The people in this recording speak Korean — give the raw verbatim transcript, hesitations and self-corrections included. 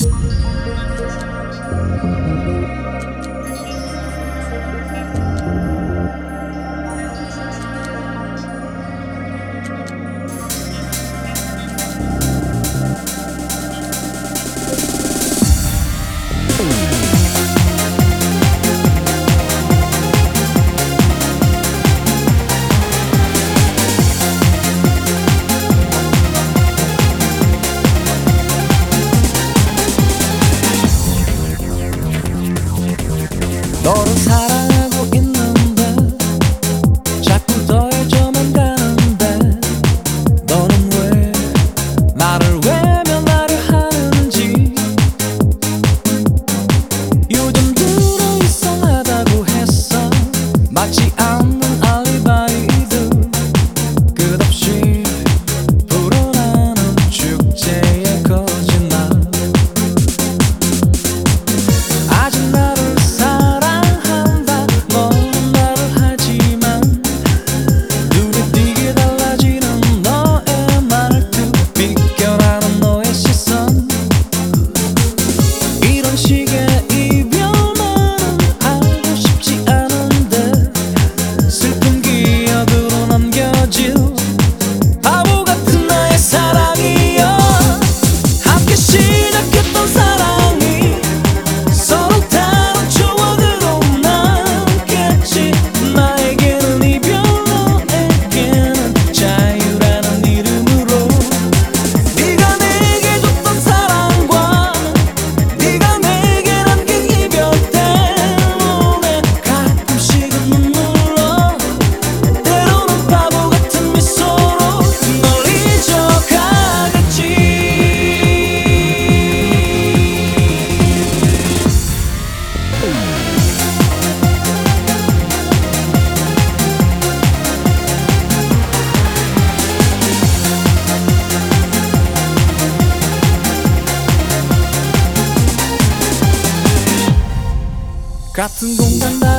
너를 사랑하고 있는데 자꾸 더해져만 가는데 너는 왜 나를 외면하려 하는지 요즘 들어 이상하다고 했어. 맞지 않는 알리바이도 끝없이 불어나는 축제의 거짓말. 아직 나를 사랑한다 너는 말을 하지만 눈에 띄게 달라지는 너의 말투 비껴나는 너의 시선 이런 식의 이별만은 알고 싶지 않은데 슬픈 기억으로 남겨질 바보 같은 나의 사랑이여. 함께 시작했던 사랑이 서로 다른 추억으로 남겠지. 나에게는 이별 너에게는 자유라는 이름으로 네가 내게 줬던 사랑과 네가 내게 남긴 이별 때문에 가끔씩은 눈물로 때로는 바보 같은 미소로 널 잊어가겠지. 같은 공간